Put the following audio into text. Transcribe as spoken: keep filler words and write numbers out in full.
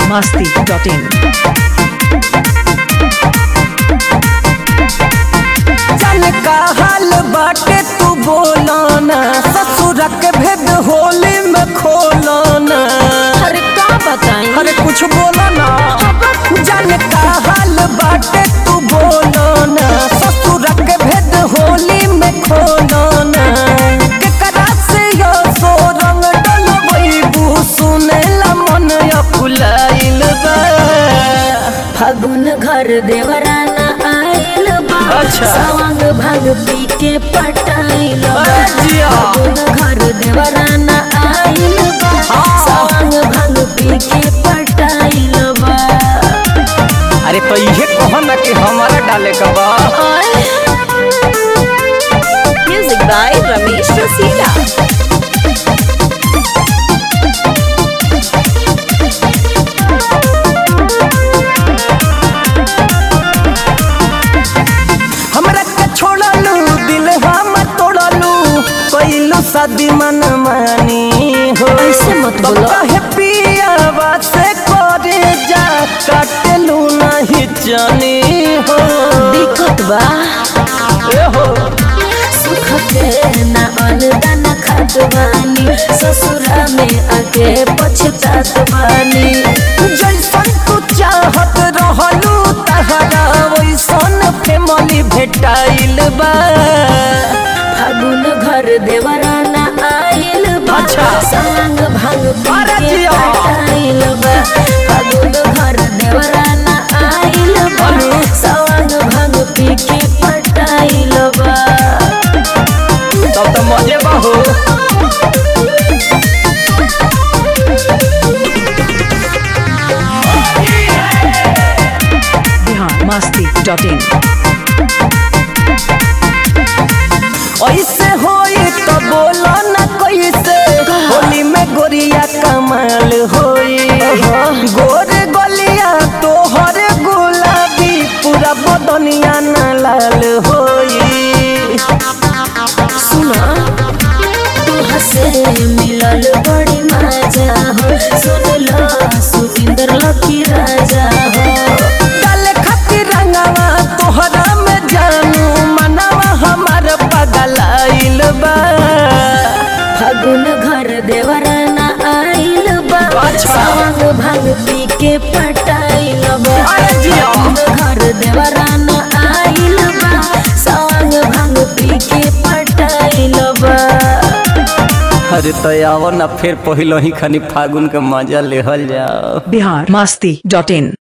masti dot in. चल का हाल बाटे तू बोलो ना, ससुर के भेद होली में खोलो ना। अरे का बताई, अरे कुछ बोलो ना। चल का हाल बाटे तू बोलो ना, ससुर के भेद होली में खोलो ना। केकरा से यो सो रंग डलवई बू सुनेला मन अकुलाइल बा। फागुन घर देवराना आइल बा, अच्छा। सवांग भाग पी के पटाइल बा। जिया। फागुन घर देवराना आइल बा, सवांग भाग पी के पटाइल बा। अरे तो ये कहो ना कि हमारा डाले का बा। Music by Ramesh Rasila. हमरा के छोड़लू दिल हम तोड़लू, कैलू शादी मन मानी हो। ऐसे मत बोलो। है पिया से करे जा काटलू नहीं जानी हो। दिक्कत बा ए हो सुख के ना अलगन खात बानी, ससुरा में आके पछतात बानी। जैसन तू चाहत रहलू तहरा वैसन फैमिली भेटाइल बा। फागुन घर देवराना आइल बा, अच्छा। संग भांग पी अरे के जिया। पटाइल बा। फागुन घर देवराना आइल बा, हेलो। संग भांग पी के पटाइल बा। तब तो मजे बा हो। Bihar masti dot in. ऐसे होई तो बोलो ना कैसे, होली में गोरिया कमाल होई। गोर गलिया तोहर गुलाबी, पूरा बदनिया ना लाल होई। सुना तू हसे मिलल बड़ी मजा हो, सुन लो सुविंदर लकी राजा हो। डाले खातिर रंगवा तोहरा में जानू, मनवा हमार पगलाइल बा। फागुन घर देवराना आइल बा, अच्छा। सवांग भांग पी के पटाइल बा। अरे जिया। फागुन घर देवराना आइल बा, सवांग भांग पी के पटाइल बा। अरे तो आओ ना फिर पहले ही खानी फागुन के मजा लेहल जाओ। Bihar masti dot in.